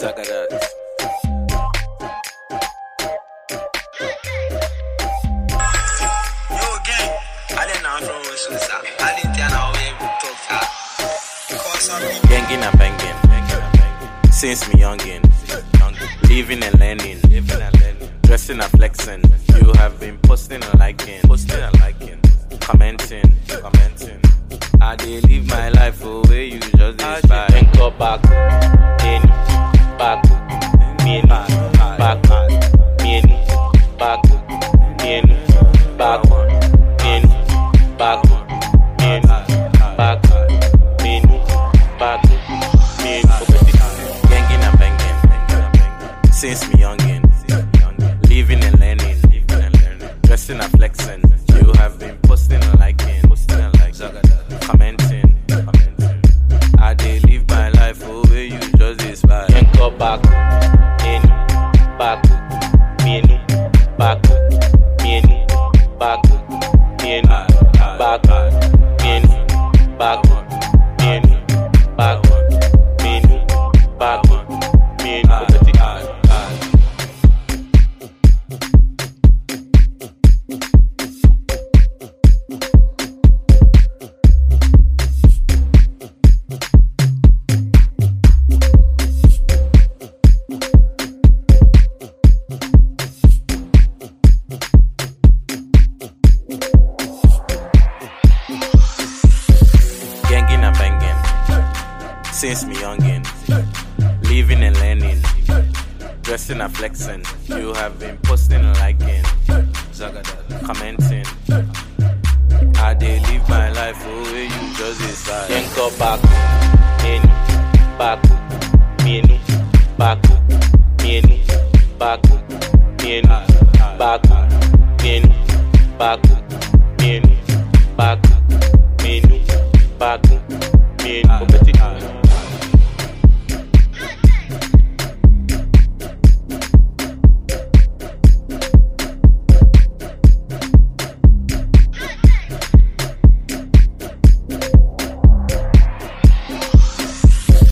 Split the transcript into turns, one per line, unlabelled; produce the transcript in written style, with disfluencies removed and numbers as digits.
Zagadat.
Yo gang, I didn't know from Susa. I didn't know we talk fast.
Gangin' and banging. Since me youngin'. Living and learning. Dressing and flexing. You have been posting and liking. Commenting. I dey live my life the way you just inspire. Then go back, in, back, in, back, in, back, in, back, in, back, in, back, in, back, in. Gangin' and banging. Since me youngin'. Living and learning. Dressing and flexing. You have been posting and liking. Commenting. I dey live my life the way you just inspire. Then go back, in, back, in, back, in, back, in, back, in, back, in, back, in, back, in. Gangin' and banging. Since me youngin'. Living and learning. Dressing and flexing. You have been posting and liking. Commenting. I dey live my life the way you just decide. Then go back, in, back, in, back, in, back, in, back, in, back, in, back, in, back, in,